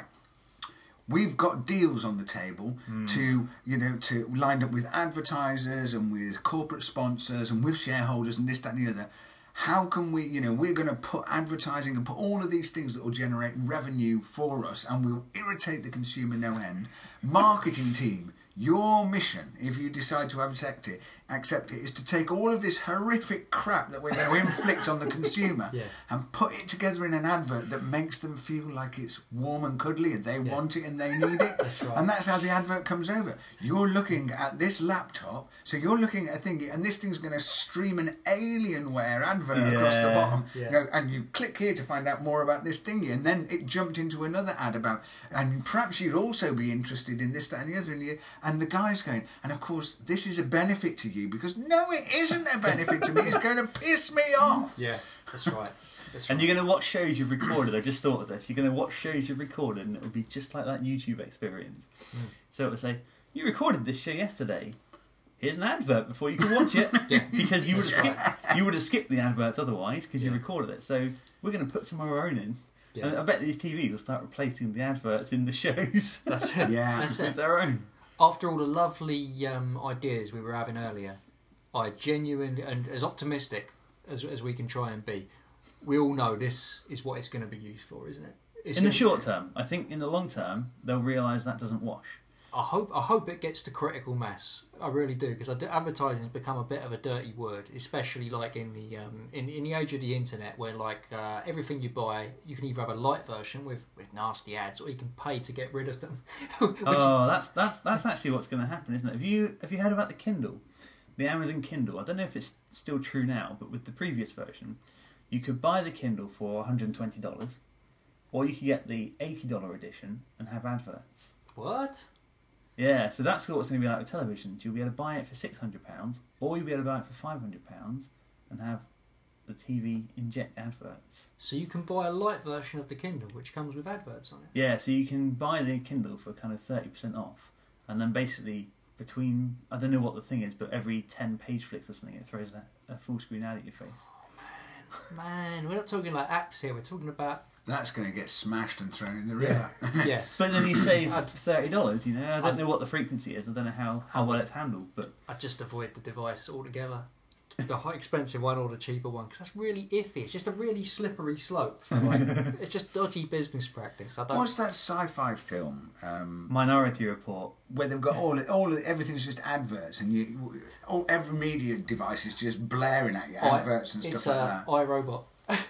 we've got deals on the table mm. to, you know, to lined up with advertisers and with corporate sponsors and with shareholders and this, that, and the other. How can we, you know, we're going to put advertising and put all of these things that will generate revenue for us, and we'll irritate the consumer no end. Marketing team, your mission, if you decide to accept it, accept it, is to take all of this horrific crap that we're going to inflict on the consumer yeah. and put it together in an advert that makes them feel like it's warm and cuddly and they yeah. want it and they need it. That's right. And that's how the advert comes over. You're looking at this laptop, so you're looking at a thing, and this thing's going to stream an Alienware advert yeah. across the bottom. Yeah. You know, and you click here to find out more about this thingy, and then it jumped into another ad about, and perhaps you'd also be interested in this, that, and the other. And the, and the guy's going, and of course, this is a benefit to you, because no, it isn't a benefit to me. It's going to piss me off. Yeah, that's right. That's and right. you're going to watch shows you've recorded. I just thought of this. You're going to watch shows you've recorded, and it'll be just like that YouTube experience. Mm. So it'll say, you recorded this show yesterday. Here's an advert before you can watch it. yeah. Because you would have right. skipped, you would have skipped the adverts otherwise because yeah. you recorded it. So we're going to put some of our own in. Yeah. And I bet these T Vs will start replacing the adverts in the shows. That's it. Yeah. That's with it. their own. After all the lovely um, ideas we were having earlier, I genuinely, and as optimistic as as we can try and be, we all know this is what it's going to be used for, isn't it? It's in the gonna, short term. I think in the long term, they'll realise that doesn't wash. I hope I hope it gets to critical mass. I really do, because advertising's become a bit of a dirty word, especially like in the um, in in the age of the internet, where like uh, everything you buy, you can either have a light version with, with nasty ads, or you can pay to get rid of them. Which, oh, that's that's that's actually what's going to happen, isn't it? Have you have you heard about the Kindle, the Amazon Kindle? I don't know if it's still true now, but with the previous version, you could buy the Kindle for one hundred and twenty dollars, or you could get the eighty dollar edition and have adverts. What? Yeah, so that's what it's going to be like with televisions. You'll be able to buy it for six hundred pounds, or you'll be able to buy it for five hundred pounds and have the T V inject adverts. So you can buy a light version of the Kindle, which comes with adverts on it? Yeah, so you can buy the Kindle for kind of thirty percent off, and then basically between, I don't know what the thing is, but every ten page flicks or something, it throws a, a full screen ad at your face. Oh, man. Man, we're not talking like apps here, we're talking about... That's going to get smashed and thrown in the river. Yeah. yeah. But then you save thirty dollars, you know. I don't know what the frequency is. I don't know how, how well it's handled, but I'd just avoid the device altogether. The high expensive one or the cheaper one, because that's really iffy. It's just a really slippery slope. Like, it's just dodgy business practice. I don't... What's that sci-fi film um, Minority Report, where they've got all all everything's just adverts, and you all every media device is just blaring at you I, adverts and it's, stuff uh, like iRobot.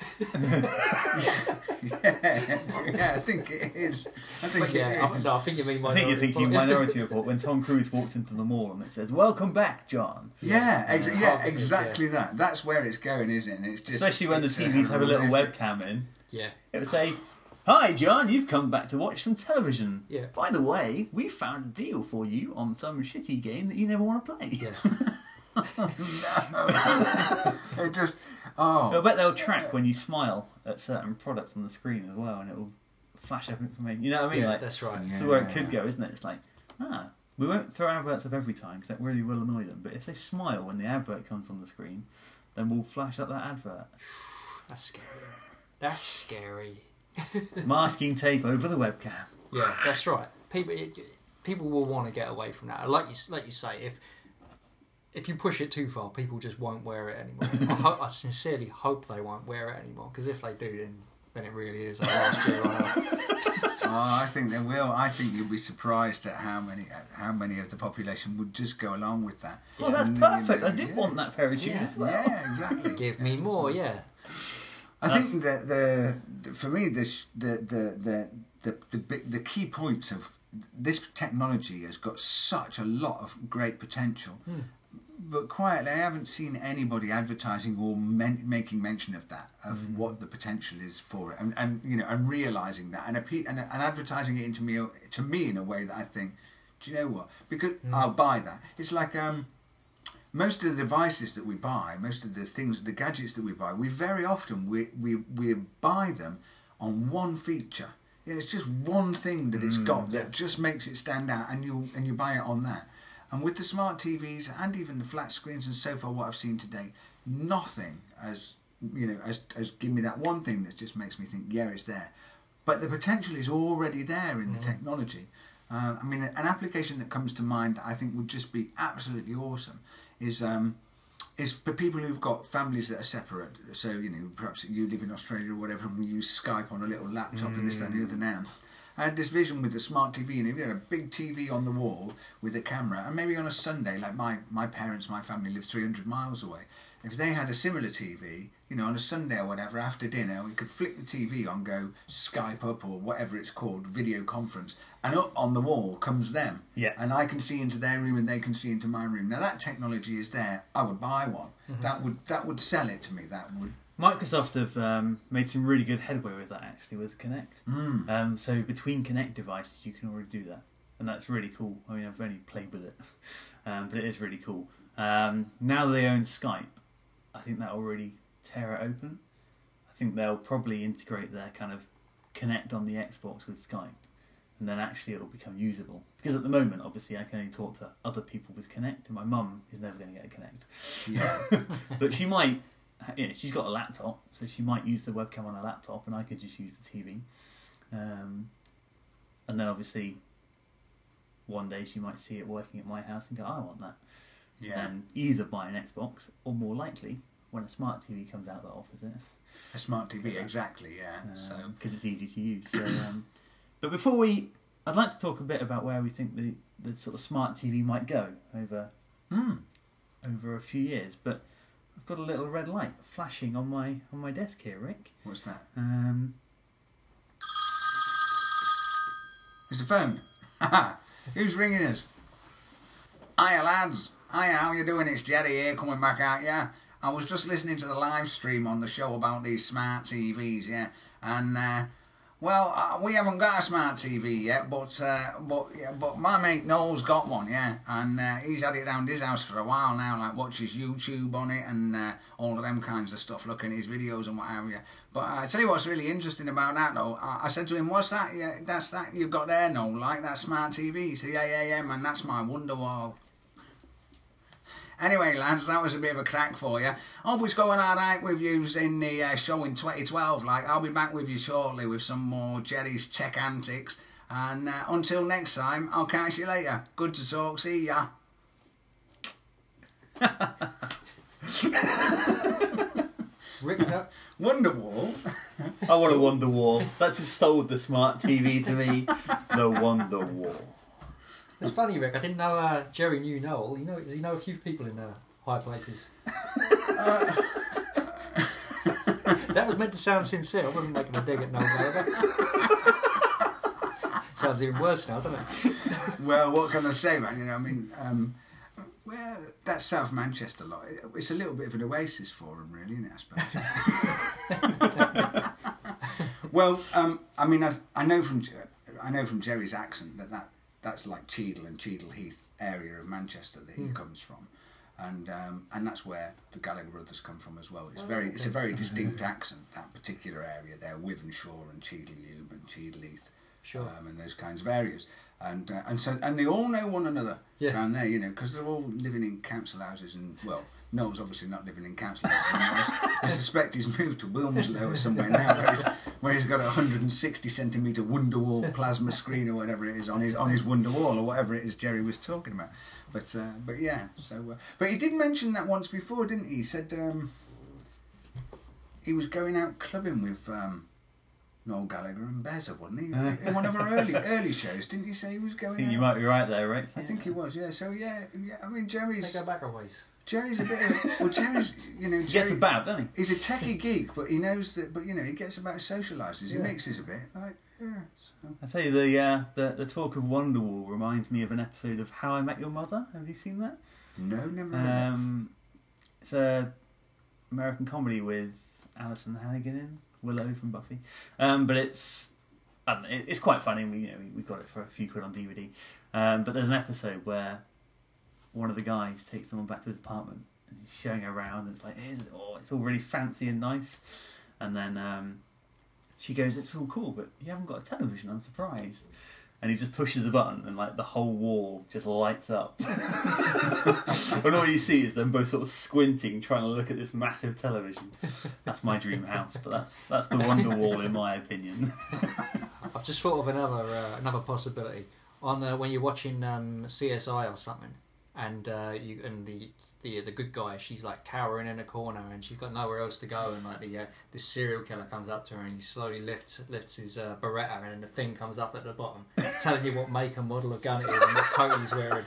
yeah, yeah, I think it is. I think yeah, it I, is. no, I think you mean I Minority think you're thinking Report. Minority Report when Tom Cruise walks into the mall and it says, "Welcome back, John." Yeah, ex- Yeah. yeah, Yeah. exactly that. That's where it's going, isn't it? And it's just Especially when the it's T Vs have a little horrific. webcam in. Yeah. It would say, "Hi, John, you've come back to watch some television. Yeah. By the way, we found a deal for you on some shitty game that you never want to play." Yes. No. It just oh. I bet they'll track when you smile at certain products on the screen as well, and it will flash up information. You know what I mean? Yeah, like, that's right. That's where it could go, isn't it? It's like, ah, we won't throw adverts up every time because that really will annoy them. But if they smile when the advert comes on the screen, then we'll flash up that advert. That's scary. That's scary. Masking tape over the webcam. Yeah, that's right. People, it, people will want to get away from that. Like you, like you say, if if you push it too far, people just won't wear it anymore. I, hope, I sincerely hope they won't wear it anymore, because if they do, then then it really is like last year on out. Oh, I think they will. I think you'll be surprised at how many at how many of the population would just go along with that. Well, that's And, perfect. you know, I did yeah. want that pair of shoes Yeah. as well. Yeah, exactly. Give me more, yeah. I That's- think that the, the for me the sh- the the the the the, big, the key points of this technology has got such a lot of great potential, Hmm. but quietly I haven't seen anybody advertising or men- making mention of that, of Mm. what the potential is for it, and, and you know and realizing that and, appe- and and advertising it into me to me in a way that I think, Do you know what? Because mm. I'll buy that. It's like um, most of the devices that we buy, most of the things, the gadgets that we buy, we very often we we we buy them on one feature. You know, it's just one thing that it's got that just makes it stand out, and you and you buy it on that. And with the smart T Vs and even the flat screens, and so far what I've seen today, nothing as you know as as give me that one thing that just makes me think, yeah, it's there. But the potential is already there in the mm. technology. Uh, I mean, an application that comes to mind that I think would just be absolutely awesome is um, is for people who've got families that are separate. So, you know, perhaps you live in Australia or whatever, and we use Skype on a little laptop mm. and this, that, and the other now. I had this vision with a smart T V, and if you had a big T V on the wall with a camera, and maybe on a Sunday, like my, my parents, my family live three hundred miles away, if they had a similar T V, you know, on a Sunday or whatever, after dinner, we could flick the T V on, go Skype up or whatever it's called, video conference, and up on the wall comes them. Yeah. And I can see into their room and they can see into my room. Now that technology is there. I would buy one. Mm-hmm. That would that would sell it to me. That would. Microsoft have um, made some really good headway with that, actually, with Kinect. Mm. Um, so between Kinect devices, you can already do that. And that's really cool. I mean, I've only played with it, um, but it is really cool. Um, now they own Skype, I think that will really tear it open. I think they'll probably integrate their kind of Kinect on the Xbox with Skype, and then actually it will become usable. Because at the moment, obviously, I can only talk to other people with Kinect, and my mum is never going to get a Kinect. Yeah. But she might, you know, she's got a laptop, so she might use the webcam on a laptop, and I could just use the T V. Um, and then obviously, one day she might see it working at my house and go, I want that. Yeah. And either buy an Xbox, or more likely, when a smart T V comes out that offers it. A smart T V, exactly, yeah. Um, so because it's easy to use. So, um, but before we, I'd like to talk a bit about where we think the, the sort of smart T V might go over mm. over a few years. But I've got a little red light flashing on my on my desk here, Rick. What's that? Um, it's the phone. Who's ringing us? Hiya, lads. Hiya, how you doing? It's Jerry here, coming back at ya. I was just listening to the live stream on the show about these smart T Vs, yeah. And, uh, well, uh, we haven't got a smart T V yet, but uh, but yeah, but my mate Noel's got one, yeah. And uh, he's had it around his house for a while now, like watches YouTube on it and uh, all of them kinds of stuff, looking at his videos and what have you. But uh, I tell you what's really interesting about that, though. I, I said to him, what's that? Yeah, that's that you've got there, Noel, like that smart T V. He said, yeah, yeah, yeah, man, that's my Wonderwall. Anyway, lads, that was a bit of a crack for you. Hope it's going all right with you in the uh, show in twenty twelve. Like, I'll be back with you shortly with some more Jerry's tech antics. And uh, until next time, I'll catch you later. Good to talk. See ya. Rick, that Wonderwall. I want a Wonderwall. That's just sold the smart T V to me. The Wonderwall. It's funny, Rick. I didn't know uh, Jerry knew Noel. You know, does he know a few people in uh, high places? Uh, that was meant to sound sincere. I wasn't making a dig at Noel Gallagher. Sounds even worse now, doesn't it? Well, what can I say, man? You know, I mean, um, well, that's South Manchester lot. It's a little bit of an oasis for them, really, isn't it? I suppose. Well, um, I mean, I, I know from I know from Jerry's accent that that. That's like Cheadle and Cheadle Heath area of Manchester that he mm. comes from, and um, and that's where the Gallagher brothers come from as well. It's oh, very okay. It's a very distinct accent, that particular area there, Wivenshaw and Cheadle Hulme and Cheadle Heath, sure. um, and those kinds of areas, and uh, and so and they all know one another yeah. down there, you know, because they're all living in council houses and well. Noel's obviously not living in council houses. I suspect he's moved to Wilmslow or somewhere now, where he's, where he's got a one hundred sixty centimetre Wonderwall plasma screen or whatever it is on his on his Wonderwall or whatever it is Jerry was talking about. But uh, but yeah, so uh, but he did mention that once before, didn't he? He said um, he was going out clubbing with um, Noel Gallagher and Beza, wasn't he? In one of our early early shows, didn't he say he was going? I think out? You might be right there, right? I think he was. Yeah. So yeah, yeah. I mean, Jerry's. They go back a ways. Jerry's a bit of, well, Jerry's, you know, Jerry, he gets about, doesn't he? He's a techie geek, but he knows that, but you know, he gets about, socialises, he yeah. mixes a bit, like, yeah. So. I tell you, the, uh, the the talk of Wonderwall reminds me of an episode of How I Met Your Mother. Have you seen that? No, never. Um, it's a American comedy with Alison Hannigan in, Willow from Buffy, um, but it's and it, it's quite funny. We you know we, we got it for a few quid on D V D. Um, but there's an episode where one of the guys takes someone back to his apartment and he's showing her around, and it's like, oh, it's all really fancy and nice. And then um, she goes, "It's all cool, but you haven't got a television. I'm surprised." And he just pushes the button, and like the whole wall just lights up. And all you see is them both sort of squinting, trying to look at this massive television. That's my dream house, but that's that's the wonder wall, in my opinion. I've just thought of another uh, another possibility. On uh, when you're watching um, C S I or something, and uh, you and the, the the good guy, she's like cowering in a corner, and she's got nowhere else to go, and like the uh, this serial killer comes up to her, and he slowly lifts lifts his uh, Beretta, and then the thing comes up at the bottom, telling you what make and model of gun it is and what coat he's wearing.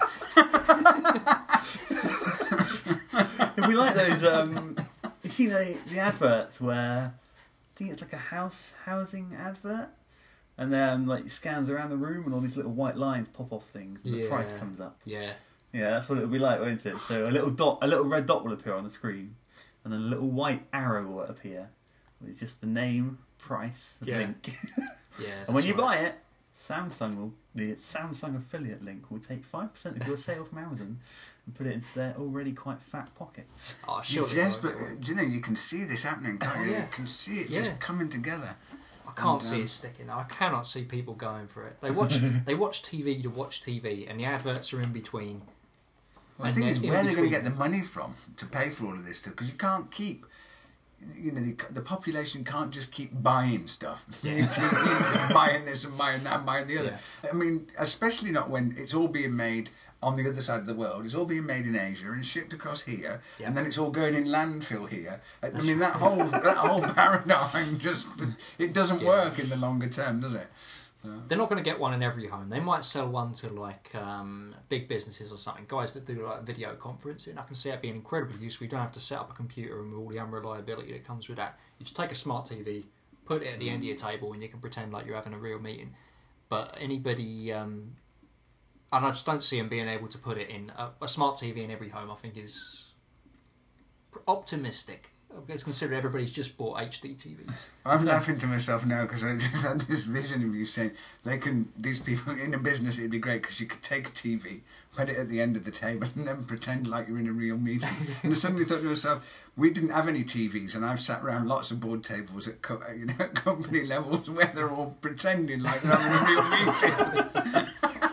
It'd be like those. Um, you see the the adverts where I think it's like a house housing advert. And then like it scans around the room and all these little white lines pop off things and yeah. the price comes up. Yeah. Yeah, that's what it would be like, won't it? So a little dot, a little red dot will appear on the screen, and then a little white arrow will appear with just the name, price, yeah. link. Yeah. And when you right. buy it, Samsung will the Samsung affiliate link will take five percent of your sale from Amazon and put it into their already quite fat pockets. Oh, sure. Yes, but uh, do you know you can see this happening? Can't Oh, you? yeah. You can see it Yeah. just coming together. I can't And, see um, it sticking. I cannot see people going for it. They watch they watch T V to watch T V, and the adverts are in between. Well, the And thing then is, in where they're going to between- get the money from to pay for all of this stuff? Because you can't keep, you know, the, the population can't just keep buying stuff. Yeah. Buying this and buying that and buying the other. Yeah. I mean, especially not when it's all being made on the other side of the world. It's all being made in Asia and shipped across here, Yeah. and then it's all going in landfill here. I, I mean, that whole that whole paradigm just it doesn't Yeah. work in the longer term, does it? They're not going to get one in every home. They might sell one to like um, big businesses or something. Guys that do like video conferencing. I can see it being incredibly useful. You don't have to set up a computer and all the unreliability that comes with that. You just take a smart T V, put it at the end of your table, and you can pretend like you're having a real meeting. But anybody, um, and I just don't see them being able to put it in a, a smart T V in every home. I think is optimistic. Because consider everybody's just bought H D T Vs. I'm laughing to myself now because I just had this vision of you saying they can. These people in a business, it'd be great because you could take a T V, put it at the end of the table, and then pretend like you're in a real meeting. And I suddenly thought to myself, we didn't have any T Vs, and I've sat around lots of board tables at co- you know at company levels where they're all pretending like they're having a real meeting.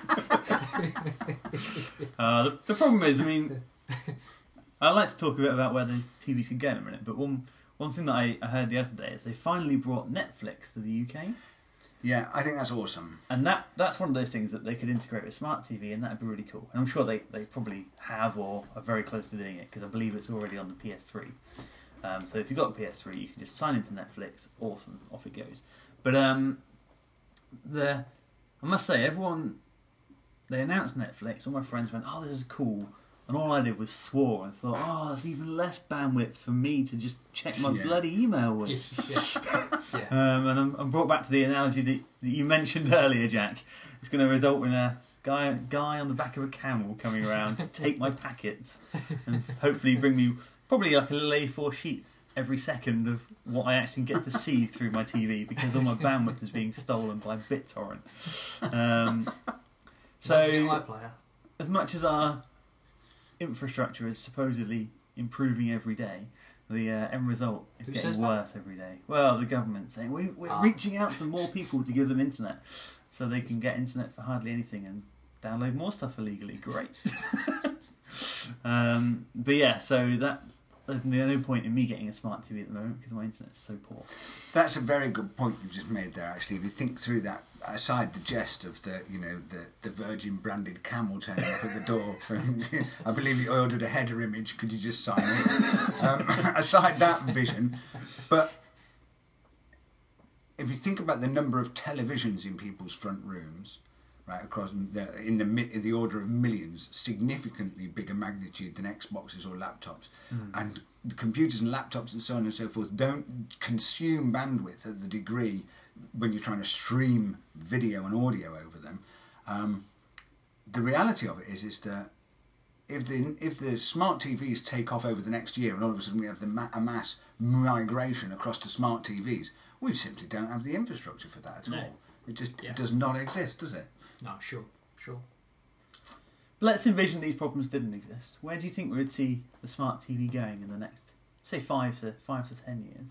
Uh, the, the problem is, I mean, I'd like to talk a bit about where the T Vs can go in a minute, but one one thing that I, I heard the other day is they finally brought Netflix to the U K. Yeah, I think that's awesome. And that that's one of those things that they could integrate with smart T V, and that'd be really cool. And I'm sure they, they probably have or are very close to doing it, because I believe it's already on the P S three. Um, so if you've got a P S three, you can just sign into Netflix. Awesome, off it goes. But um, the I must say, everyone, they announced Netflix, all my friends went, oh, this is cool. And all I did was swore and thought, oh, there's even less bandwidth for me to just check my Yeah. bloody email with. yeah. yeah. Um, and I'm, I'm brought back to the analogy that, that you mentioned earlier, Jack. It's going to result in a guy guy on the back of a camel coming around to take my packets and hopefully bring me probably like a little A four sheet every second of what I actually get to see through my T V, because all my bandwidth is being stolen by BitTorrent. Um, so, iPlayer. as much as our infrastructure is supposedly improving every day, the uh, end result is Who getting says that? worse every day. Well, the government saying we, we're Ah. reaching out to more people to give them internet, so they can get internet for hardly anything and download more stuff illegally. Great. um, but yeah, so that there's no point in me getting a smart T V at the moment because my internet's so poor. That's a very good point you've just made there. Actually, if you think through that, aside the jest of the, you know, the, the Virgin branded camel turning up at the door, and I believe you ordered a header image. Could you just sign it? Um, aside that vision, but if you think about the number of televisions in people's front rooms, right across the, in the mi- in the order of millions, significantly bigger magnitude than Xboxes or laptops, Mm. and the computers and laptops and so on and so forth don't consume bandwidth at the degree when you're trying to stream video and audio over them. Um, the reality of it is is that if the if the smart T Vs take off over the next year and all of a sudden we have the ma- a mass migration across to smart T Vs, we simply don't have the infrastructure for that at No. all. It just Yeah. it does not exist, does it? No, sure, sure. Let's envision these problems didn't exist. Where do you think we would see the smart T V going in the next, say, five to five to ten years?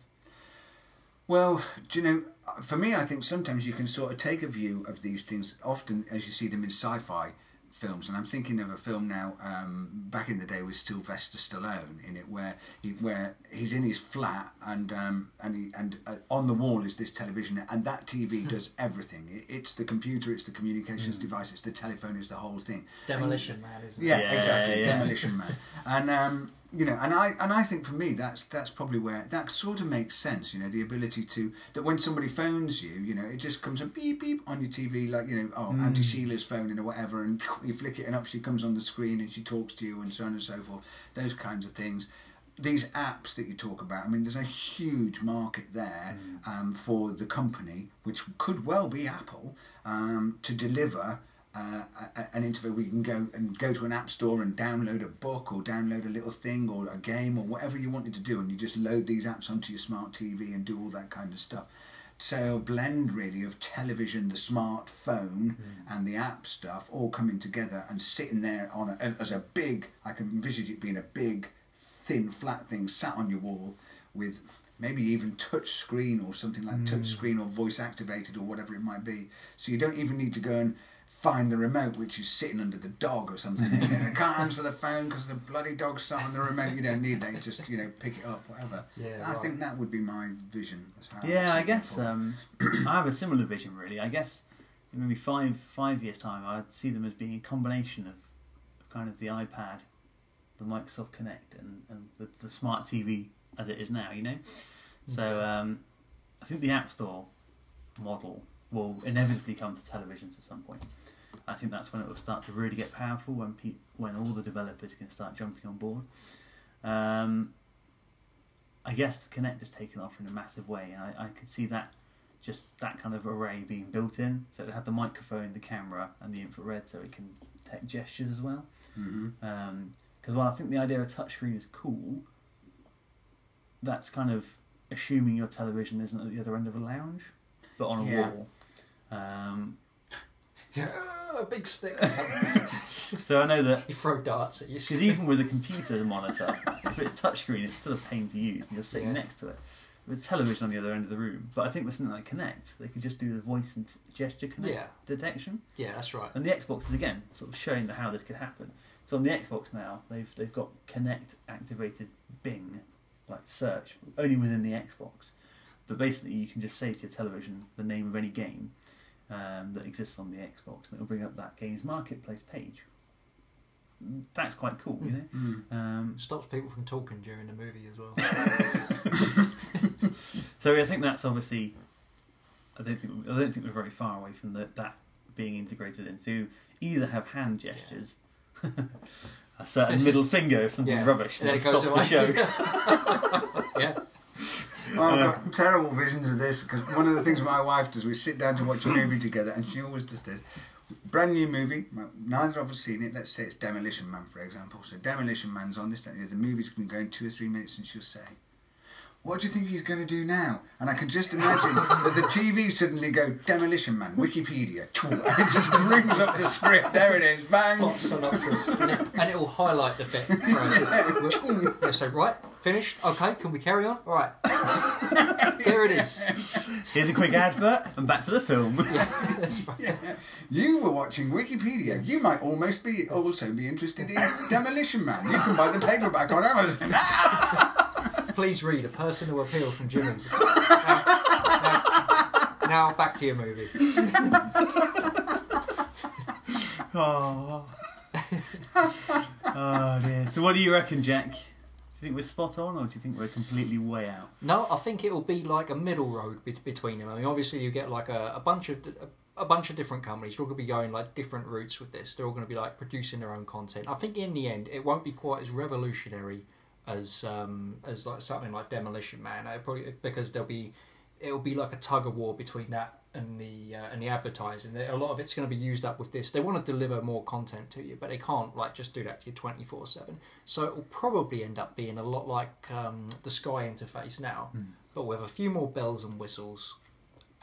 Well, do you know, for me, I think sometimes you can sort of take a view of these things, often as you see them in sci-fi films, and I'm thinking of a film now, um, back in the day with Sylvester Stallone in it, where he, where he's in his flat, and um, and he, and uh, on the wall is this television, and that T V does everything. It, it's the computer, it's the communications mm. device, it's the telephone, it's the whole thing. Demolition and, Man, isn't it? Yeah, yeah exactly, yeah. Demolition Man, and. Um, You know, and I and I think for me that's that's probably where that sort of makes sense. You know, the ability to that when somebody phones you, you know, it just comes a beep beep on your T V, like, you know, oh, mm. Auntie Sheila's phoning or whatever, and you flick it and up she comes on the screen and she talks to you and so on and so forth. Those kinds of things. These apps that you talk about, I mean, there's a huge market there mm. um, for the company, which could well be Apple, um, to deliver. Uh, an interface where you can go and go to an app store and download a book or download a little thing or a game or whatever you wanted to do, and you just load these apps onto your smart T V and do all that kind of stuff. So a blend really of television, the smartphone, mm. and the app stuff all coming together and sitting there on a, as a big, I can envisage it being a big, thin, flat thing sat on your wall with maybe even touch screen or something like mm. touch screen or voice activated or whatever it might be. So you don't even need to go and find the remote, which is sitting under the dog or something. You know, can't answer the phone because the bloody dog's sat on the remote. You don't need that. Just, you know, pick it up, whatever. Yeah, I right. think that would be my vision. As how Yeah, I, I guess um, I have a similar vision. Really, I guess in maybe five five years time, I'd see them as being a combination of, of kind of the iPad, the Microsoft Kinect, and, and the, the smart T V as it is now. You know, so um, I think the App Store model will inevitably come to televisions at some point. I think that's when it will start to really get powerful, when pe- when all the developers can start jumping on board. Um, I guess the Kinect has taken off in a massive way, and I, I could see that just that kind of array being built in. So it had the microphone, the camera, and the infrared, so it can detect gestures as well. Because mm-hmm. um, while I think the idea of touchscreen is cool, that's kind of assuming your television isn't at the other end of a lounge, but on a yeah. wall. Um, Yeah, a big stick. so I know that You throw darts at you. because even with a computer monitor, if it's touchscreen, it's still a pain to use, and you're sitting Yeah. next to it with television on the other end of the room. But I think with something like Kinect, they could just do the voice and t- gesture connect Yeah. detection. Yeah, that's right. And the Xbox is again sort of showing how this could happen. So on the Xbox now, they've they've got Kinect activated Bing, like search, only within the Xbox. But basically, you can just say to your television the name of any game um, that exists on the Xbox, and it'll bring up that game's marketplace page. That's quite cool, you know. Mm. Um, Stops people from talking during the movie as well. so I think that's obviously. I don't think I don't think we're very far away from the, that being integrated into either have hand gestures, yeah. a certain middle finger if something's Yeah. rubbish, And and then it stop goes the away. show. Yeah. Well, I've got terrible visions of this because one of the things my wife does, we sit down to watch a movie together, and she always does this. Brand new movie, well, neither of us seen it. Let's say it's Demolition Man, for example. So Demolition Man's on this. The movie's been going two or three minutes, and she'll say, "What do you think he's going to do now?" And I can just imagine that the T V suddenly go, Demolition Man, Wikipedia, and it just brings up the script. There it is, bang. Plot synopsis. And it, and it will highlight the bit. Right. It'll say, right, finished, okay, can we carry on? Alright. Here it is. Here's a quick advert, and back to the film. Yeah, that's right. Yeah. You were watching Wikipedia. You might almost be also be interested in Demolition Man. You can buy the paperback on Amazon. Please read A Personal Appeal from Jimmy. Now, now, now back to your movie. Oh. Oh dear. So what do you reckon, Jack? Do you think we're spot on, or do you think we're completely way out? No, I think it'll be like a middle road be- between them. I mean, obviously you get like a, a bunch of a, a bunch of different companies. They're all going to be going like different routes with this. They're all going to be like producing their own content. I think in the end, it won't be quite as revolutionary as um, as like something like Demolition Man. It'll probably because there'll be it'll be like a tug of war between that and the uh, and the advertising. A lot of it's going to be used up with this. They want to deliver more content to you, but they can't like just do that to you twenty-four seven. So it will probably end up being a lot like um, the Sky interface now, mm. but with a few more bells and whistles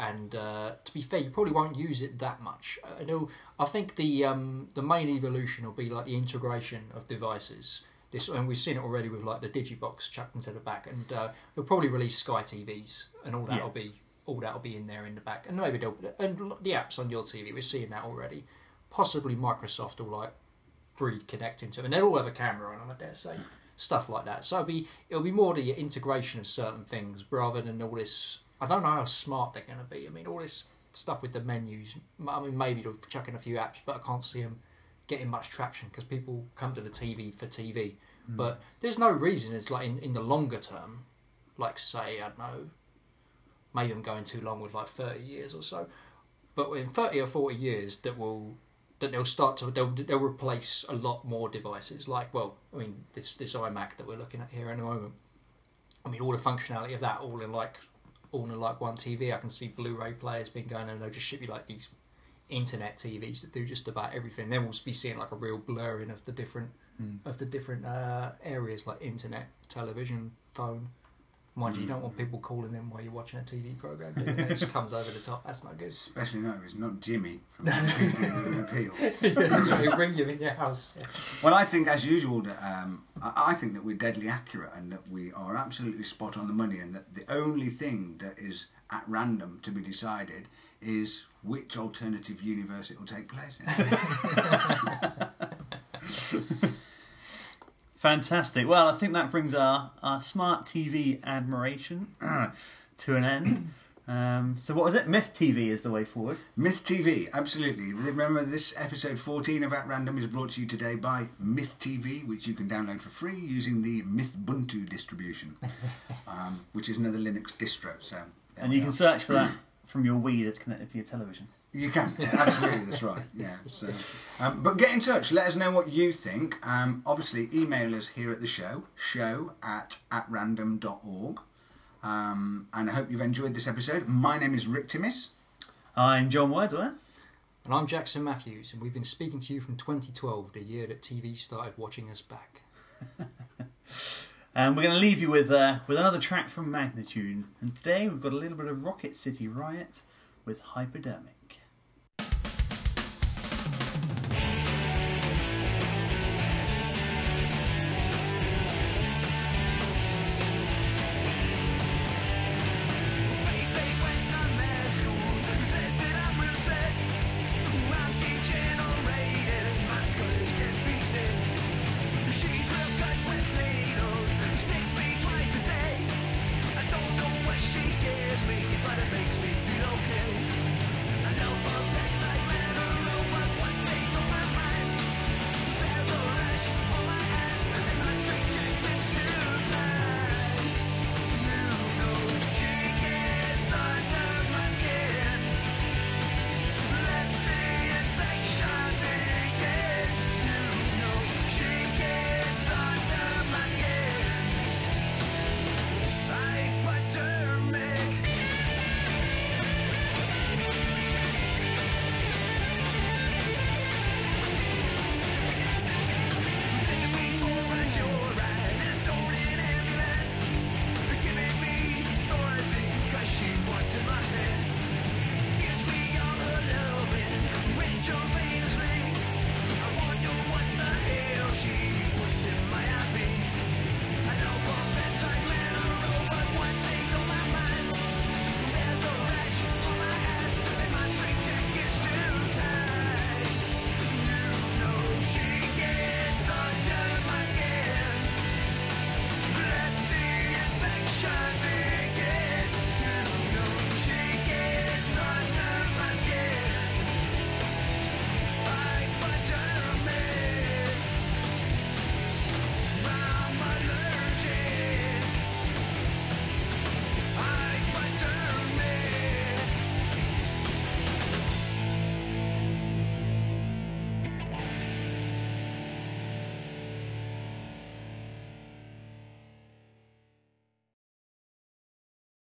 And uh, to be fair, you probably won't use it that much. I know. I think the um, the main evolution will be like the integration of devices. This, and we've seen it already with like the Digibox chucked into the back, and uh, they'll probably release Sky T Vs, and all that'll Yeah. be all that'll be in there in the back, and maybe they'll and the apps on your T V. We're seeing that already. Possibly Microsoft will like breed connecting to, and they'll all have a camera on them, I dare say, stuff like that. So it'll be it'll be more the integration of certain things rather than all this. I don't know how smart they're going to be. I mean, all this stuff with the menus. I mean, maybe they'll chuck in a few apps, but I can't see them getting much traction because people come to the T V for T V. Mm. But there's no reason. It's like in, in the longer term, like say I don't know, maybe I'm going too long with like thirty years or so. But in thirty or forty years, that will that they'll start to they'll they'll replace a lot more devices. Like well, I mean this this iMac that we're looking at here in a moment. I mean all the functionality of that all in like. all in like one T V. I can see Blu-ray players being going and they'll just ship you like these internet T Vs that do just about everything. Then we'll be seeing like a real blurring of the different mm. of the different uh, areas like internet, television, phone. Mind mm. you, you don't want people calling in while you're watching a T V program. Do you? It just comes over the top. That's not good. Especially not if it's not Jimmy from the Appeal. Yeah, so he'll bring you in your house. Yeah. Well, I think as usual that um, I, I think that we're deadly accurate and that we are absolutely spot on the money, and that the only thing that is at random to be decided is which alternative universe it will take place in. Fantastic. Well, I think that brings our, our smart T V admiration to an end. Um, so what was it? Myth T V is the way forward. Myth T V, absolutely. Remember, this episode fourteen of At Random is brought to you today by Myth T V, which you can download for free using the Mythbuntu distribution, um, which is another Linux distro. So, and you can are. search for that from your Wii that's connected to your television. You can, yeah, absolutely, that's right. Yeah. So, um, but get in touch. Let us know what you think. Um, obviously, email us here at the show, show at at random dot org. Um, and I hope you've enjoyed this episode. My name is Rick Timmis. I'm John Wordsworth. And I'm Jackson Matthews, and we've been speaking to you from twenty twelve, the year that T V started watching us back. And we're going to leave you with uh, with another track from Magnitude. And today we've got a little bit of Rocket City Riot with Hypodermic.